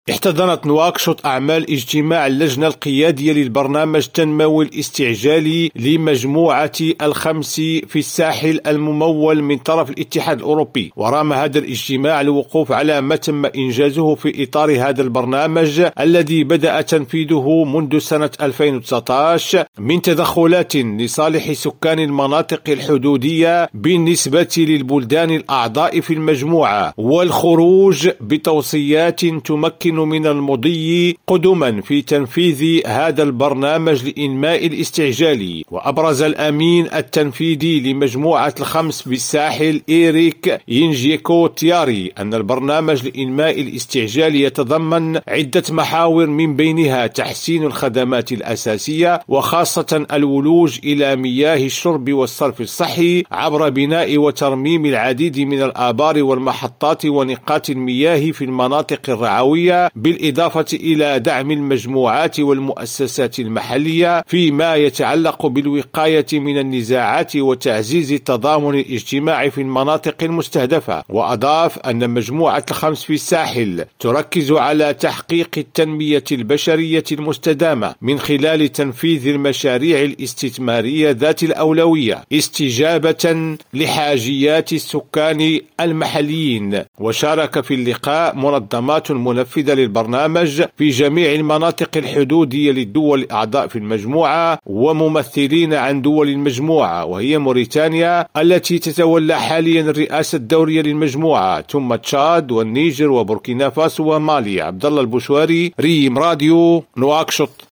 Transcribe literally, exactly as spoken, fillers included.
احتضنت نواكشوط أعمال اجتماع اللجنة القيادية للبرنامج التنموي الاستعجالي لمجموعة الخمس في الساحل الممول من طرف الاتحاد الأوروبي. ورام هذا الاجتماع الوقوف على ما تم إنجازه في إطار هذا البرنامج الذي بدأ تنفيذه منذ سنة ألفين وتسعة عشر من تدخلات لصالح سكان المناطق الحدودية بالنسبة للبلدان الأعضاء في المجموعة، والخروج بتوصيات تمكن من المضي قدما في تنفيذ هذا البرنامج لإنماء الاستعجالي. وأبرز الأمين التنفيذي لمجموعة الخمس بالساحل إيريك ينجيكو تياري أن البرنامج لإنماء الاستعجالي يتضمن عدة محاور، من بينها تحسين الخدمات الأساسية وخاصة الولوج إلى مياه الشرب والصرف الصحي عبر بناء وترميم العديد من الآبار والمحطات ونقاط المياه في المناطق الرعوية، بالإضافة إلى دعم المجموعات والمؤسسات المحلية فيما يتعلق بالوقاية من النزاعات وتعزيز التضامن الاجتماعي في المناطق المستهدفة. وأضاف أن مجموعة الخمس في الساحل تركز على تحقيق التنمية البشرية المستدامة من خلال تنفيذ المشاريع الاستثمارية ذات الأولوية استجابة لحاجيات السكان المحليين. وشارك في اللقاء منظمات منفذة للبرنامج في جميع المناطق الحدودية للدول الأعضاء في المجموعة وممثلين عن دول المجموعة، وهي موريتانيا التي تتولى حاليا الرئاسة الدورية للمجموعة، ثم تشاد والنيجر وبوركينا فاسو ومالي. عبد الله البشواري، ريم راديو، نواكشوط.